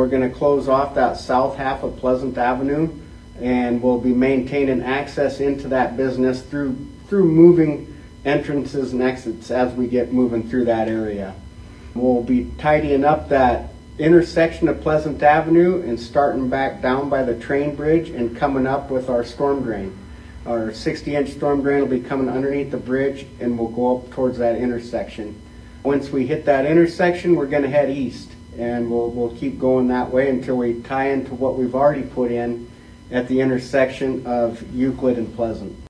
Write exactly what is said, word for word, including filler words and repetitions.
we're going to close off that south half of Pleasant Avenue, and we'll be maintaining access into that business through through moving entrances and exits as we get moving through that area. We'll be tidying up that intersection of Pleasant Avenue and starting back down by the train bridge and coming up with our storm drain. Our sixty inch storm drain will be coming underneath the bridge, and we'll go up towards that intersection. Once we hit that intersection, we're going to head east, and we'll, we'll keep going that way until we tie into what we've already put in at the intersection of Euclid and Pleasant.